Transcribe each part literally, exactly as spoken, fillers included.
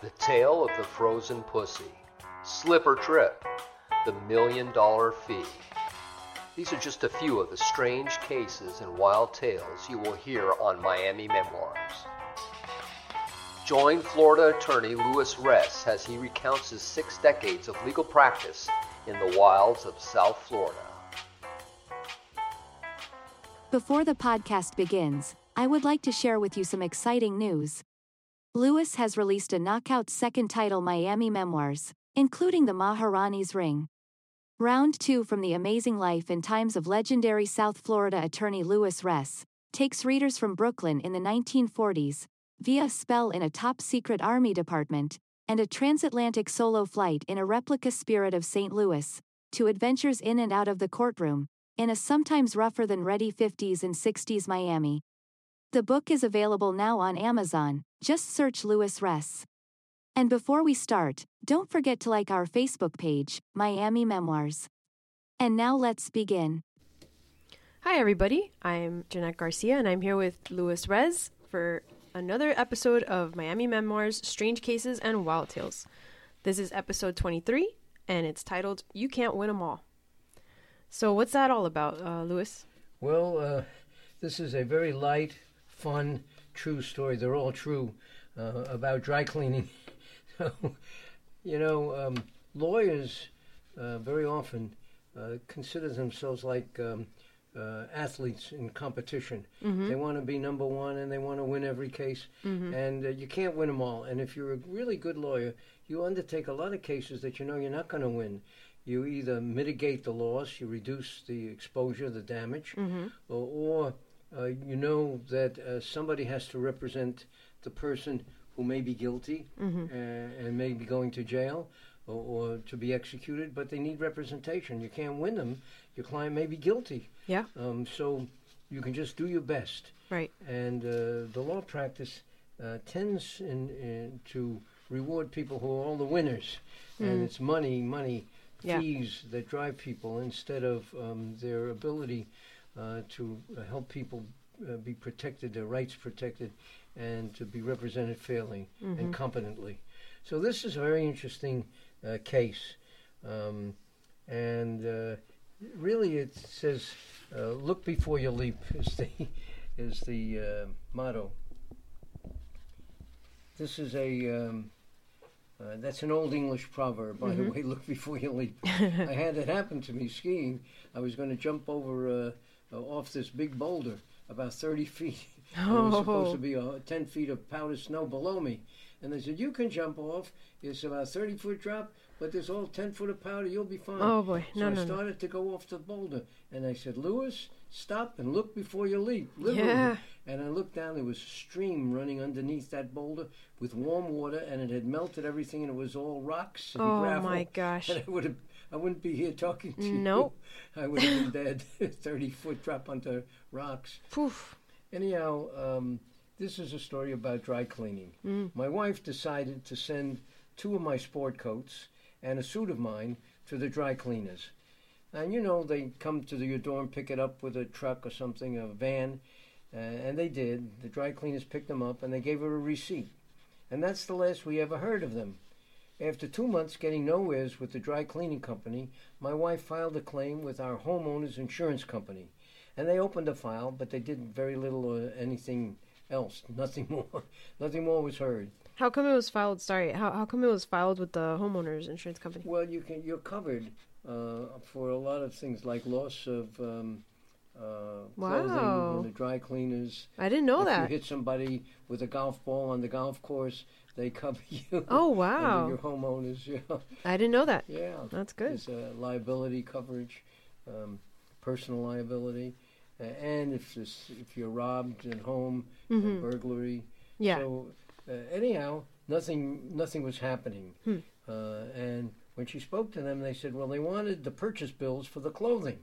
The Tale of the Frozen Pussy, Slip or Trip, The Million Dollar Fee. These are just a few of the strange cases and wild tales you will hear on Miami Memoirs. Join Florida attorney Louis Ress as he recounts his six decades of legal practice in the wilds of South Florida. Before the podcast begins, I would like to share with you some exciting news. Louis has released a knockout second title, Miami Memoirs, including The Maharani's Ring. Round two from the amazing life and times of legendary South Florida attorney Louis Ress takes readers from Brooklyn in the nineteen forties, via a spell in a top-secret Army department, and a transatlantic solo flight in a replica Spirit of Saint Louis, to adventures in and out of the courtroom, in a sometimes rougher-than-ready fifties and sixties Miami. The book is available now on Amazon. Just search Louis Ress. And before we start, don't forget to like our Facebook page, Miami Memoirs. And now let's begin. Hi everybody, I'm Jeanette Garcia and I'm here with Louis Ress for another episode of Miami Memoirs, Strange Cases and Wild Tales. This is episode twenty-three and it's titled, You Can't Win 'Em All. So what's that all about, uh, Louis? Well, uh, this is a very light, fun, true story. They're all true, uh, about dry cleaning. So, you know, um, lawyers uh, very often uh, consider themselves like um, uh, athletes in competition. Mm-hmm. They want to be number one and they want to win every case. Mm-hmm. And uh, you can't win them all. And if you're a really good lawyer, you undertake a lot of cases that you know you're not going to win. You either mitigate the loss, you reduce the exposure, the damage, mm-hmm. or, or uh, you know that uh, somebody has to represent the person who may be guilty mm-hmm. uh, and may be going to jail or, or to be executed, but they need representation. You can't win them. Your client may be guilty. Yeah. Um, so you can just do your best. Right. And uh, the law practice uh, tends in, in to reward people who are all the winners. Mm. And it's money, money, fees yeah. that drive people instead of um, their ability uh, to uh, help people uh, be protected, their rights protected, and to be represented fairly mm-hmm. and competently. So this is a very interesting uh, case. Um, and uh, really it says, uh, look before you leap is the, is the uh, motto. This is a... Um, Uh, that's an old English proverb, by mm-hmm. the way, look before you leap. I had it happen to me skiing. I was going to jump over uh, uh, off this big boulder, about thirty feet. Oh. There was supposed to be uh, ten feet of powdered snow below me. And they said, you can jump off. It's about a thirty-foot drop, but there's all ten foot of powder. You'll be fine. Oh, boy. No, so no, I started no. to go off the boulder. And I said, Louis, stop and look before you leap. Literally. Yeah. And I looked down. There was a stream running underneath that boulder with warm water, and it had melted everything, and it was all rocks and oh, gravel. Oh, my gosh. And I, would have, I wouldn't be here talking to nope. you. I would have been dead. thirty-foot drop onto rocks. Poof. Anyhow, um, this is a story about dry cleaning. Mm. My wife decided to send two of my sport coats and a suit of mine to the dry cleaners. And, you know, they come to the, your door and pick it up with a truck or something, a van, uh, and they did. The dry cleaners picked them up, and they gave her a receipt. And that's the last we ever heard of them. After two months getting nowheres with the dry cleaning company, my wife filed a claim with our homeowner's insurance company. And they opened a file, but they did very little or anything else. Nothing more. Nothing more was heard. How come it was filed? Sorry, how how come it was filed with the homeowner's insurance company? Well, you can you're covered uh, for a lot of things like loss of um, uh, wow. clothing and the dry cleaners. I didn't know if that. If you hit somebody with a golf ball on the golf course, they cover you. Oh wow! Your homeowners, yeah. I didn't know that. Yeah, that's good. There's uh, liability coverage, um, personal liability. Uh, and if this, if you're robbed at home, mm-hmm. uh, burglary. Yeah. So uh, anyhow, nothing nothing was happening. Hmm. Uh, and when she spoke to them, they said, well, they wanted the purchase bills for the clothing.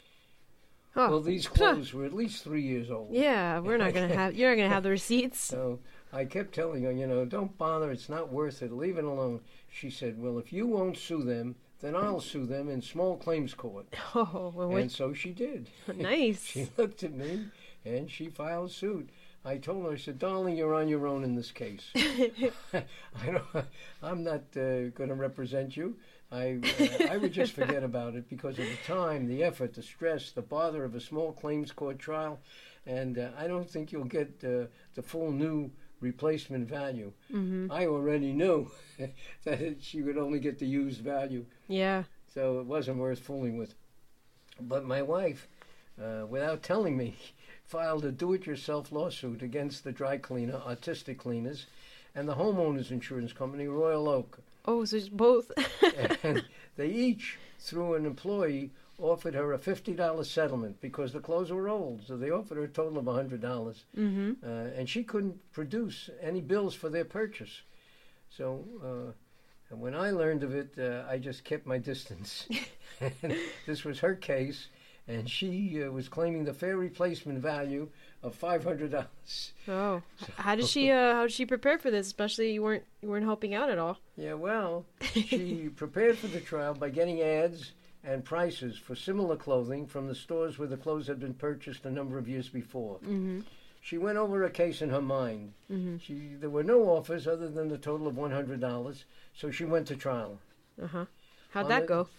Oh. Well, these clothes were at least three years old. Yeah, we're not gonna have. You're not gonna have the receipts. So I kept telling her, you know, don't bother. It's not worth it. Leave it alone. She said, well, if you won't sue them, then I'll sue them in small claims court. Oh, well, and so she did. Nice. She looked at me, and she filed suit. I told her, I said, darling, you're on your own in this case. I don't, I'm not uh, going to represent you. I, uh, I would just forget about it because of the time, the effort, the stress, the bother of a small claims court trial. And uh, I don't think you'll get uh, the full new replacement value. Mm-hmm. I already knew that she would only get the used value. Yeah. So it wasn't worth fooling with. But my wife, uh, without telling me, filed a do-it-yourself lawsuit against the dry cleaner, Artistic Cleaners, and the homeowners insurance company, Royal Oak. Oh, so it's both. And they each, through an employee, offered her a fifty dollars settlement because the clothes were old. So they offered her a total of one hundred dollars. Mm-hmm. Uh, and she couldn't produce any bills for their purchase. So uh, and when I learned of it, uh, I just kept my distance. And this was her case. And she uh, was claiming the fair replacement value of five hundred dollars. Oh, how did she? Uh, how did she prepare for this? Especially you weren't you weren't helping out at all. Yeah, well, she prepared for the trial by getting ads and prices for similar clothing from the stores where the clothes had been purchased a number of years before. Mm-hmm. She went over a case in her mind. Mm-hmm. She there were no offers other than the total of one hundred dollars, so she went to trial. Uh huh. How'd On that it- go?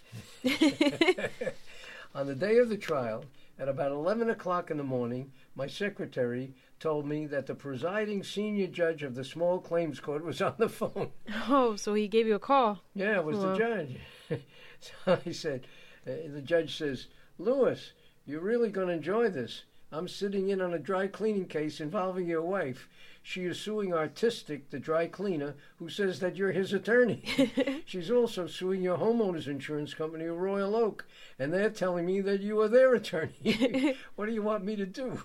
On the day of the trial, at about eleven o'clock in the morning, my secretary told me that the presiding senior judge of the small claims court was on the phone. Oh, so he gave you a call. Yeah, it was Wow. the judge. So I said, uh, the judge says, Lewis, you're really going to enjoy this. I'm sitting in on a dry cleaning case involving your wife. She is suing Artistic, the dry cleaner, who says that you're his attorney. She's also suing your homeowner's insurance company, Royal Oak, and they're telling me that you are their attorney. What do you want me to do?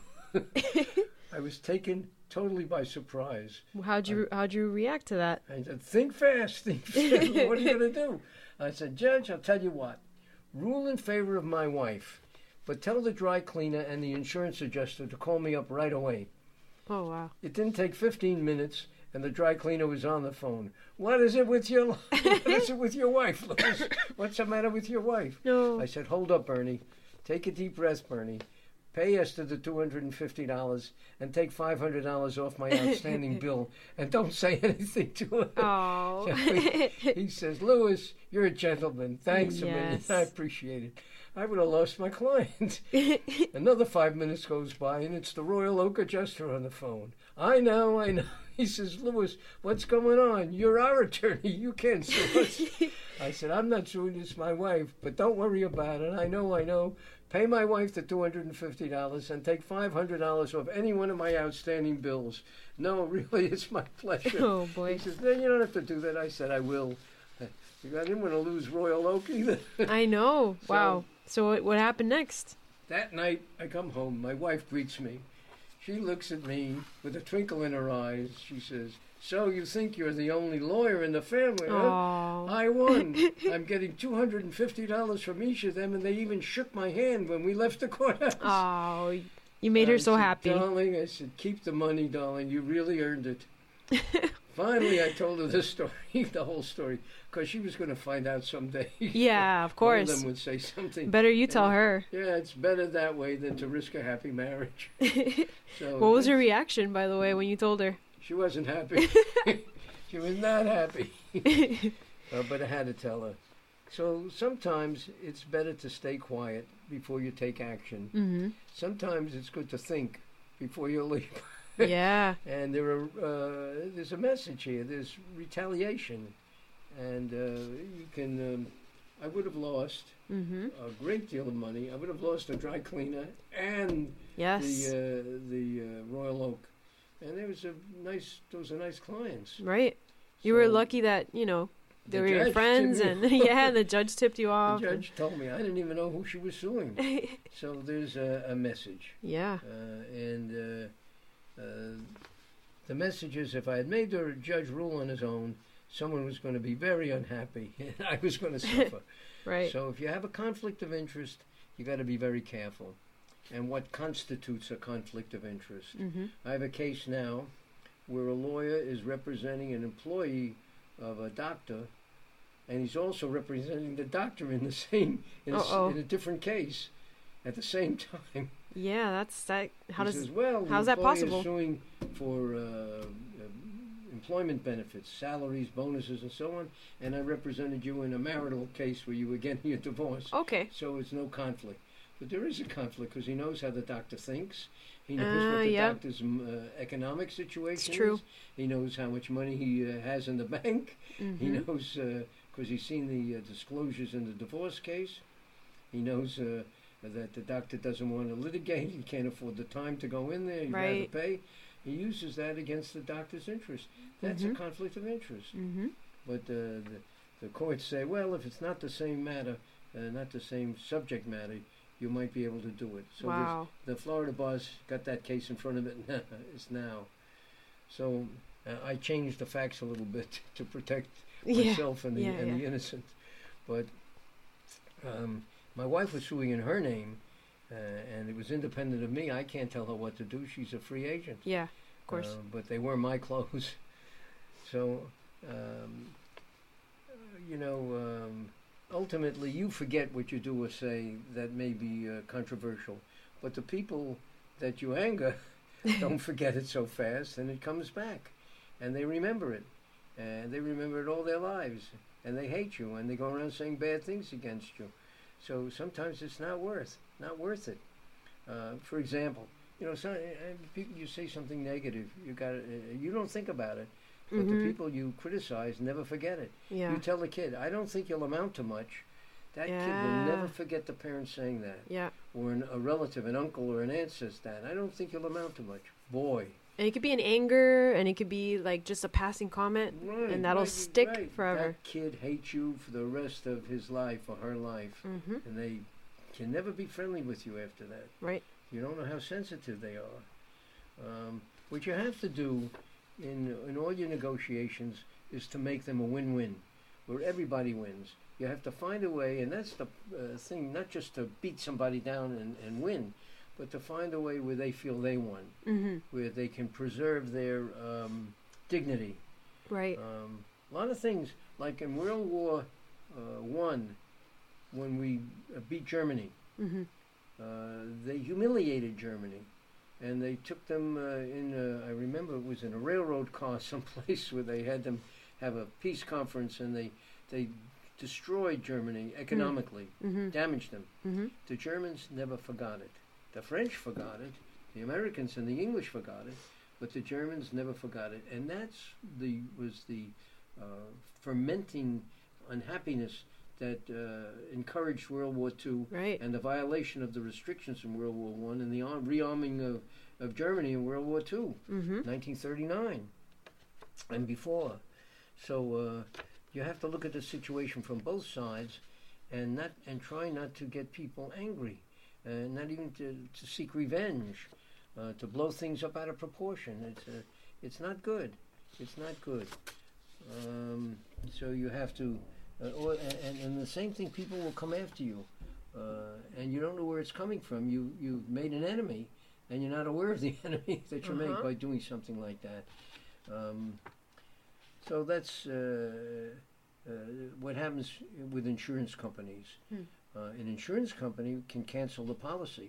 I was taken totally by surprise. How'd you How'd you react to that? I said, think fast, think fast. What are you going to do? I said, Judge, I'll tell you what. Rule in favor of my wife, but tell the dry cleaner and the insurance adjuster to call me up right away. Oh wow. It didn't take fifteen minutes, and the dry cleaner was on the phone. What is it with your What is it with your wife, Louis? What's the matter with your wife? No. I said, hold up, Bernie. Take a deep breath, Bernie. Pay Esther the two hundred fifty dollars and take five hundred dollars off my outstanding bill, and don't say anything to her. Oh. So he, he says, Louis, you're a gentleman. Thanks a million. Yes. I appreciate it. I would have lost my client. Another five minutes goes by, and it's the Royal Oak adjuster on the phone. I know, I know. He says, Louis, what's going on? You're our attorney. You can't sue us. I said, I'm not suing, it's my wife, but don't worry about it. I know, I know. Pay my wife the two hundred fifty dollars and take five hundred dollars off any one of my outstanding bills. No, really, it's my pleasure. Oh boy. He says, no, you don't have to do that. I said, I will. I didn't want to lose Royal Oak either. I know. So- Wow. So what, what happened next? That night, I come home. My wife greets me. She looks at me with a twinkle in her eyes. She says, so you think you're the only lawyer in the family, huh? Oh. I won. I'm getting two hundred fifty dollars from each of them, and they even shook my hand when we left the courthouse. Oh. You made her I so said, happy. Darling, I said, keep the money, darling. You really earned it. Finally, I told her this story, the whole story, because she was going to find out someday. Yeah, of One course. of them would say something. Better you tell her. Yeah, it's better that way than to risk a happy marriage. So What was her reaction, by the way, when you told her? She wasn't happy. She was not happy. Uh, but I had to tell her. So sometimes it's better to stay quiet before you take action. Mm-hmm. Sometimes it's good to think before you leap. Yeah. And there are uh, there's a message here. There's retaliation, and uh, you can. Um, I would have lost Mm-hmm. a great deal of money. I would have lost a dry cleaner and Yes. the uh, the uh, Royal Oak, and there was a nice. Those are nice clients. Right. You were So lucky that, you know, they the were your judge friends, tipped and me yeah, the judge tipped you The off. judge told me I didn't even know who she was suing. So there's a, a message, Yeah. uh, and uh, uh, the message is: if I had made the judge rule on his own, someone was going to be very unhappy, and I was going to suffer. Right. So if you have a conflict of interest, you got to be very careful. And what constitutes a conflict of interest? Mm-hmm. I have a case now where a lawyer is representing an employee of a doctor, and he's also representing the doctor in the same in, a, s- Uh-oh. in a different case. at the same time, Yeah, that's that. How he does says, well, how's the that employer possible? is suing for uh, uh, employment benefits, salaries, bonuses, and so on, and I represented you in a marital case where you were getting a divorce. Okay. So it's no conflict. But there is a conflict because he knows how the doctor thinks. He knows Uh, what the yeah. doctor's um, uh, economic situation It's true. is. He knows how much money he uh, has in the bank. Mhm. He knows, because he's seen the uh, disclosures in the divorce case. He knows uh, that the doctor doesn't want to litigate. He can't afford the time to go in there. He'd rather Right. pay. He uses that against the doctor's interest. That's Mhm. a conflict of interest. Mhm. But uh, the, the courts say, well, if it's not the same matter, uh, not the same subject matter, you might be able to do it. So there's- Wow. the Florida bar's got that case in front of it it's now. So uh, I changed the facts a little bit to protect Yeah. myself and the Yeah, and yeah. the innocent. But um, my wife was suing in her name, uh, and it was independent of me. I can't tell her what to do. She's a free agent. Yeah. Of course. Uh, but they were my clothes. So, um, you know, um, ultimately you forget what you do or say that may be uh, controversial. But the people that you anger don't forget it so fast, and it comes back. And they remember it. And they remember it all their lives. And they hate you, and they go around saying bad things against you. So sometimes it's not worth, not worth it. Uh, for example, you know, so, uh, people, you say something negative, you got, uh, you don't think about it, but Mhm. the people you criticize never forget it. Yeah. You tell the kid, "I don't think you'll amount to much." That kid Yeah. will never forget the parent saying that, Yeah. or an, a relative, an uncle, or an aunt says that. "I don't think you'll amount to much." Boy, And it could be an anger, and it could be like just a passing comment, right, and that'll right, stick right. forever. That kid hates you for the rest of his life or her life, Mhm. and they can never be friendly with you after that. Right. You don't know how sensitive they are. Um, what you have to do in in all your negotiations is to make them a win-win, where everybody wins. You have to find a way, and that's the uh, thing, not just to beat somebody down and, and win, but to find a way where they feel they won, Mhm. where they can preserve their um, dignity. Right. Um, a lot of things, like in World War uh, One, when we uh, beat Germany, Mhm. uh, they humiliated Germany, and they took them uh, in. A, I remember it was in a railroad car, someplace where they had them have a peace conference, and they they destroyed Germany economically, Mhm. damaged them. Mhm. The Germans never forgot it. The French forgot it. The Americans and the English forgot it, but the Germans never forgot it, and that's the was the uh, fermenting unhappiness that uh, encouraged World War Two, Right. and the violation of the restrictions in World War One, and the arm, rearming of, of Germany in World War Two, Mhm. nineteen thirty-nine, and before. So uh, you have to look at the situation from both sides, and not and try not to get people angry, uh, not even to, to seek revenge, uh, to blow things up out of proportion. It's uh, it's not good. It's not good. Um, so you have to, uh, or, and, and the same thing, people will come after you, uh, and you don't know where it's coming from. You you've made an enemy, and you're not aware of the enemy that you Uh-huh. make by doing something like that. Um, so that's uh, uh, what happens with insurance companies. Hmm. Uh, an insurance company can cancel the policy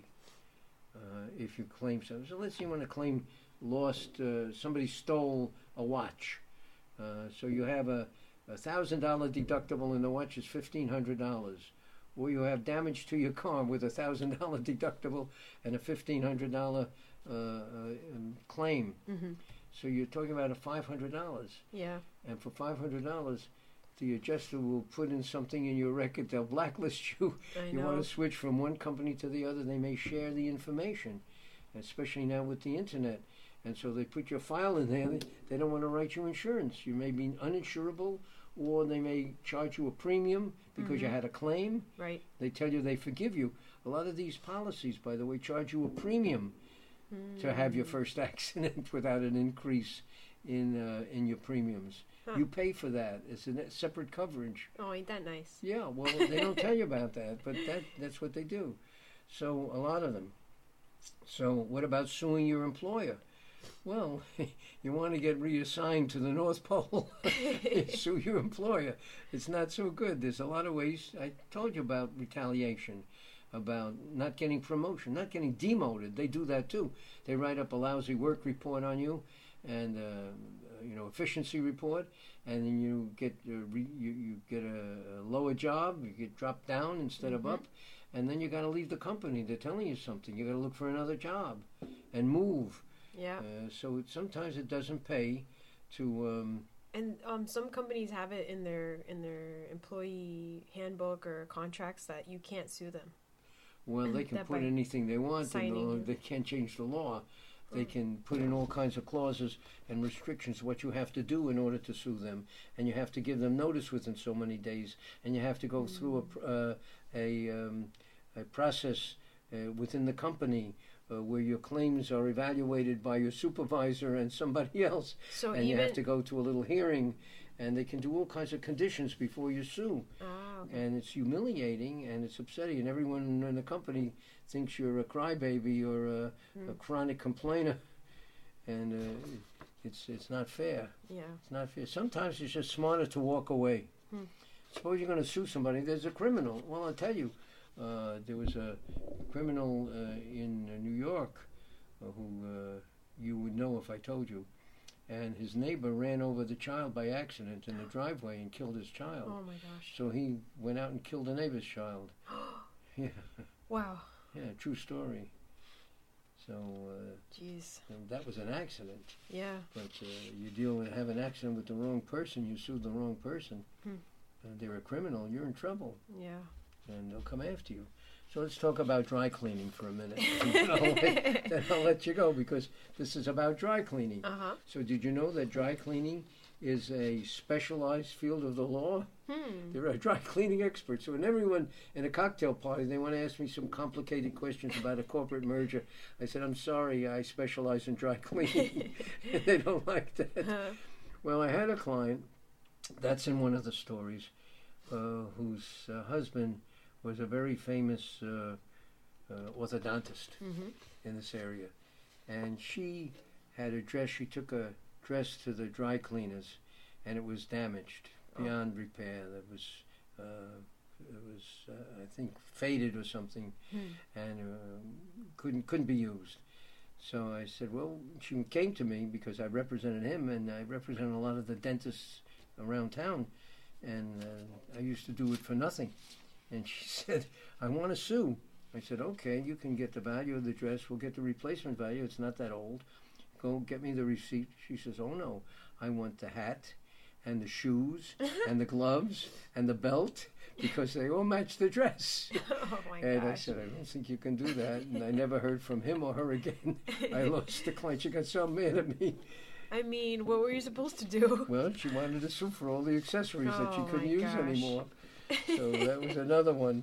uh, if you claim something. So let's say you want to claim lost, uh, somebody stole a watch. Uh, so you have a a thousand dollar deductible and the watch is fifteen hundred dollars, or you have damage to your car with a thousand dollar deductible and a fifteen hundred dollar uh, uh, um, claim. Mhm. So you're talking about a five hundred dollars, Yeah. and for five hundred dollars, the adjuster will put in something in your record. They'll blacklist you. I You know. want to switch from one company to the other, they may share the information, especially now with the internet. And so they put your file in there. They, they don't want to write you insurance. You may be uninsurable, or they may charge you a premium because you Mhm. had a claim. Right. They tell you they forgive you. A lot of these policies, by the way, charge you a premium to have your first accident without an increase in uh, in your premiums. Huh. You pay for that. It's a ne- separate coverage. Oh, ain't that nice? Yeah, well, they don't tell you about that, but that that's what they do. So a lot of them. So what about suing your employer? Well, you want to get reassigned to the North Pole, sue your employer. It's not so good. There's a lot of ways. I told you about retaliation. about not getting promotion, not getting demoted. They do that too. They write up a lousy work report on you, and uh, you know efficiency report, and then you get uh, re, you, you get a, a lower job. You get dropped down instead mm-hmm. of up, and then you got to leave the company. They're telling you something. You got to look for another job, and move. Yeah. Uh, so it, sometimes it doesn't pay to. Um, And um, some companies have it in their in their employee handbook or contracts that you can't sue them. Well, they can put anything they want in the law. They can't change the law. They Mm. can put in all kinds of clauses and restrictions what you have to do in order to sue them, and you have to give them notice within so many days, and you have to go mm. through a pr- uh, a, um, a process uh, within the company. Uh, where your claims are evaluated by your supervisor and somebody else, so and you have to go to a little hearing, and they can do all kinds of conditions before you sue. Ah, okay. And it's humiliating and it's upsetting, and everyone in the company thinks you're a crybaby or a, mm. a chronic complainer, and uh, it's it's not fair. Yeah, it's not fair. Sometimes it's just smarter to walk away. Hmm. Suppose you're going to sue somebody. There's a criminal. Well, I'll tell you. Uh, there was a criminal uh, in uh, New York uh, who uh, you would know if I told you, and his neighbor ran over the child by accident in the driveway and killed his child. Oh my gosh. So he went out and killed the neighbor's child. Yeah. Wow. Yeah, true story. So uh, Jeez. that was an accident. Yeah. But uh, you deal with have an accident with the wrong person, you sue the wrong person. Hmm. Uh, they're a criminal, you're in trouble. Yeah. And they'll come after you. So let's talk about dry cleaning for a minute. then, I'll let, then I'll let you go because this is about dry cleaning. Uh-huh. So did you know that dry cleaning is a specialized field of the law? Hmm. There are dry cleaning experts. So when everyone in a cocktail party, they want to ask me some complicated questions about a corporate merger, I said, I'm sorry, I specialize in dry cleaning. And they don't like that. Uh-huh. Well, I had a client, that's in one of the stories, uh, whose uh, husband was a very famous uh, uh, orthodontist mm-hmm. in this area. And she had a dress, she took a dress to the dry cleaners, and it was damaged oh. beyond repair. That was, uh, it was uh, I think, faded or something, hmm. and uh, couldn't couldn't be used. So I said, well, she came to me because I represented him, and I represented a lot of the dentists around town, and uh, I used to do it for nothing. And she said, I want to sue. I said, okay, you can get the value of the dress. We'll get the replacement value. It's not that old. Go get me the receipt. She says, oh, no, I want the hat and the shoes and the gloves and the belt because they all match the dress. Oh, my and gosh. I said, I don't think you can do that. And I never heard from him or her again. I lost the client. She got so mad at me. I mean, what were you supposed to do? Well, she wanted to sue for all the accessories oh, that she couldn't use gosh. anymore. So that was another one.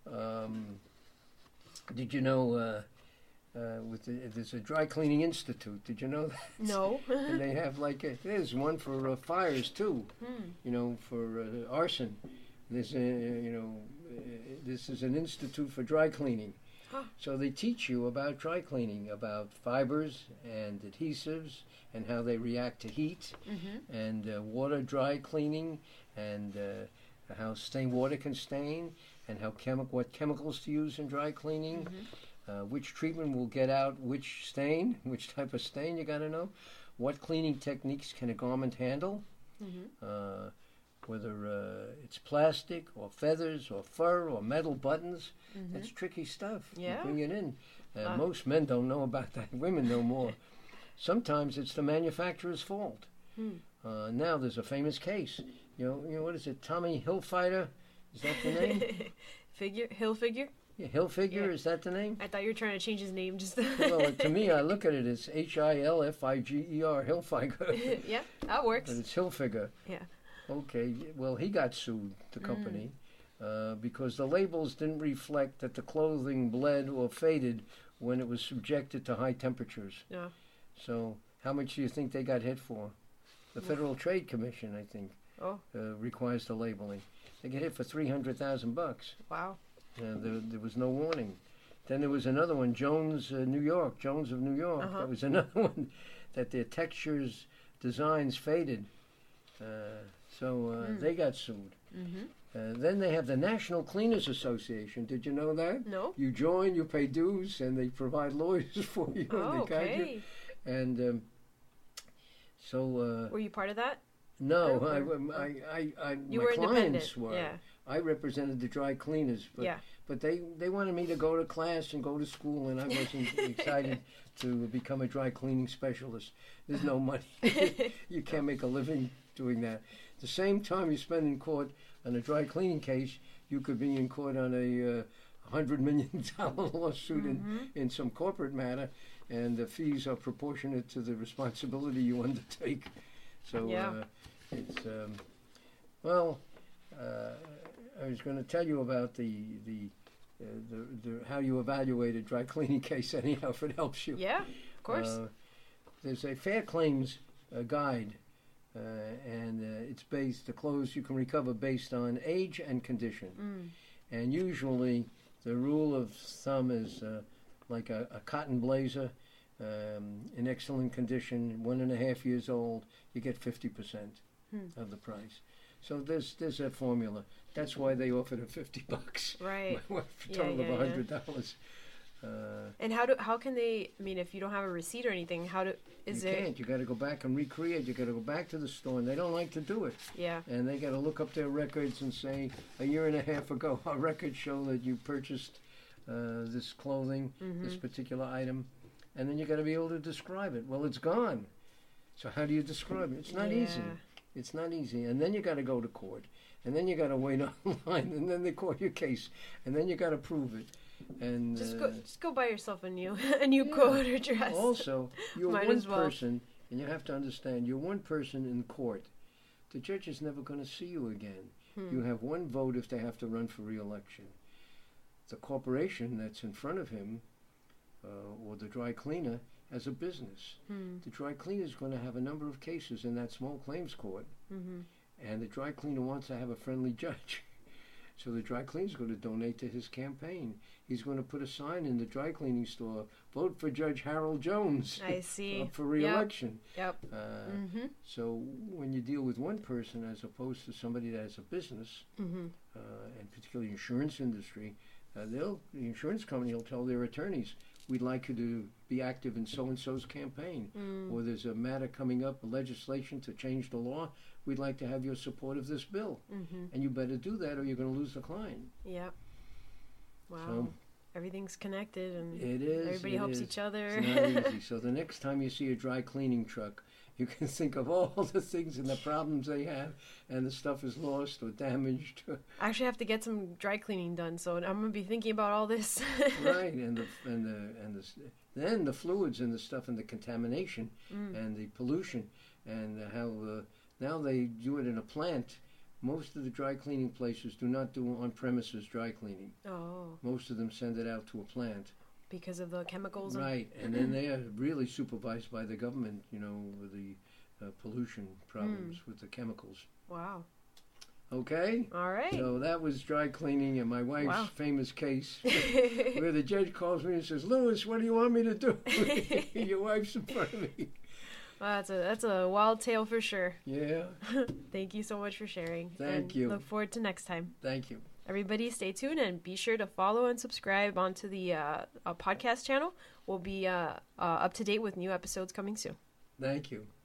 Um, did you know uh, uh, with the, there's a dry cleaning institute? Did you know that? No. And they have like a, there's one for uh, fires too. Hmm. You know, for uh, arson. There's a you know uh, this is an institute for dry cleaning. Huh. So they teach you about dry cleaning, about fibers and adhesives and how they react to heat, mm-hmm. and uh, water dry cleaning, and uh, how stain water can stain, and how chemi- what chemicals to use in dry cleaning, mm-hmm. uh, which treatment will get out which stain, which type of stain you got to know, what cleaning techniques can a garment handle, Mm-hmm. uh, whether uh, it's plastic or feathers or fur or metal buttons. Mm-hmm. That's tricky stuff. Yeah. You bring it in. Uh, Ah. Most men don't know about that. Women know more. Sometimes it's the manufacturer's fault. Hmm. Uh, now there's a famous case. You know, you know what is it? Tommy Hilfiger? Is that the name? Figure Hill figure. Yeah, Hilfiger, Yeah. is that the name? I thought you were trying to change his name. Just Well, to me, I look at it as H I L F I G E R, Hilfiger. Yeah, that works. But it's Hilfiger. Yeah. Okay, well, he got sued, the company, mm. uh, because the labels didn't reflect that the clothing bled or faded when it was subjected to high temperatures. Yeah. So how much do you think they got hit for? The Federal Trade Commission, I think, Oh. uh, requires the labeling. They get hit for three hundred thousand bucks. Wow. Uh, there, there was no warning. Then there was another one, Jones, uh, New York, Jones of New York. Uh-huh. That was another one, that their textures, designs faded. Uh, so uh, Mm. they got sued. Mm-hmm. Uh, then they have the National Cleaners Association. Did you know that? No. You join, you pay dues, and they provide lawyers for you. Oh, and they guide you. okay. And um, so, uh, Were you part of that? no, Or- I, or- I, I, I, You my were clients independent. were. Yeah. I represented the dry cleaners, but Yeah. but they, they wanted me to go to class and go to school, and I wasn't excited to become a dry cleaning specialist. There's no money. You can't make a living doing that. The same time you spend in court on a dry cleaning case, you could be in court on a uh, hundred million dollar lawsuit Mm-hmm. in, in some corporate matter, and the fees are proportionate to the responsibility you undertake. So Yeah. uh, it's um, well. Uh, I was going to tell you about the the, uh, the the how you evaluate a dry cleaning case anyhow, if it helps you. Yeah, of course. Uh, there's a fair claims uh, guide, uh, and uh, it's based the clothes you can recover based on age and condition. Mm. And usually, the rule of thumb is uh, like a, a cotton blazer, um, in excellent condition, one and a half years old, you get fifty percent Hmm. of the price. So there's there's a formula. That's why they offered a fifty bucks. Right. For a Yeah, total yeah, of yeah. a hundred dollars. Uh, And how do how can they? I mean, if you don't have a receipt or anything, how do is you it? can't. You got to go back and recreate. You got to go back to the store, and they don't like to do it. Yeah. And they got to look up their records and say, a year and a half ago, our records show that you purchased uh, this clothing, this Mhm. particular item, and then you got to be able to describe it. Well, it's gone. So how do you describe it? It's not easy. Yeah. It's not easy. And then you got to go to court, and then you got to wait online, and then they call your case, and then you got to prove it. And Just uh, go just go buy yourself a new a new Yeah. coat or dress. also, you're Might one as well. person, and you have to understand, you're one person in court. The judge is never going to see you again. Hmm. You have one vote if they have to run for re-election. The corporation that's in front of him, uh, or the dry cleaner, has a business. Hmm. The dry cleaner is going to have a number of cases in that small claims court, Mm-hmm. and the dry cleaner wants to have a friendly judge. So the dry cleaner is going to donate to his campaign. He's going to put a sign in the dry cleaning store, vote for Judge Harold Jones I see. up for re-election. Yep. Uh, Mm-hmm. So when you deal with one person as opposed to somebody that has a business, Mm-hmm. uh, and particularly insurance industry, uh, they'll the insurance company will tell their attorneys, we'd like you to be active in so-and-so's campaign. Mm. Or there's a matter coming up, a legislation to change the law. We'd like to have your support of this bill. Mm-hmm. And you better do that or you're going to lose the client. Yep. Wow. So- Everything's connected and It is. everybody it helps is. each other. It's not easy. So the next time you see a dry cleaning truck, you can think of all the things and the problems they have, and the stuff is lost or damaged. I actually have to get some dry cleaning done, so I'm gonna be thinking about all this. Right, and the and the and the s- then the fluids and the stuff and the contamination Mm. and the pollution and how uh, now they do it in a plant. Most of the dry cleaning places do not do on-premises dry cleaning. Oh, Most of them send it out to a plant. because of the chemicals. and- Right, and then they are really supervised by the government, you know, with the uh, pollution problems with the chemicals. Wow. Okay? All right. So that was dry cleaning and my wife's Wow. famous case where the judge calls me and says, Lewis, what do you want me to do? Your wife's in front of me. Wow, that's a that's a wild tale for sure. Yeah, Thank you so much for sharing. Thank and you. Look forward to next time. thank you. Everybody, stay tuned and be sure to follow and subscribe onto the uh, uh, podcast channel. We'll be uh, uh, up to date with new episodes coming soon. Thank you.